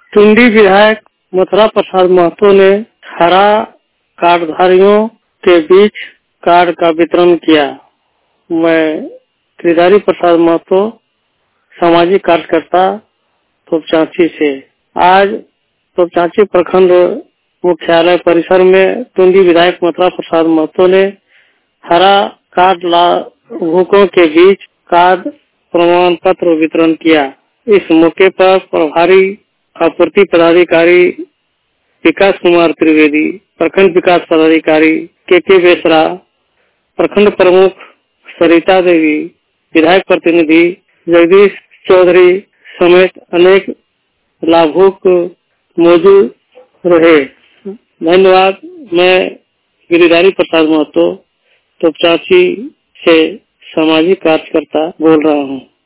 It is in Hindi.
टुंडी विधायक मथुरा प्रसाद महतो ने हरा कार्डधारियों के बीच कार्ड का वितरण किया। मैं गिरिधारी प्रसाद महतो, सामाजिक कार्यकर्ता तोपचांची से आज तोपचांची प्रखंड मुख्यालय परिसर में टुंडी विधायक मथुरा प्रसाद महतो ने हरा कार्ड लाभुकों के बीच कार्ड प्रमाण पत्र वितरण किया। इस मौके पर प्रभारी आपूर्ति पदाधिकारी विकास कुमार त्रिवेदी, प्रखंड विकास पदाधिकारी के बेसरा, प्रखंड प्रमुख सरिता देवी, विधायक प्रतिनिधि जगदीश चौधरी समेत अनेक लाभुक मौजूद रहे। धन्यवाद। मैं गिरिधारी प्रसाद महतो तोपचांची से सामाजिक कार्यकर्ता बोल रहा हूँ।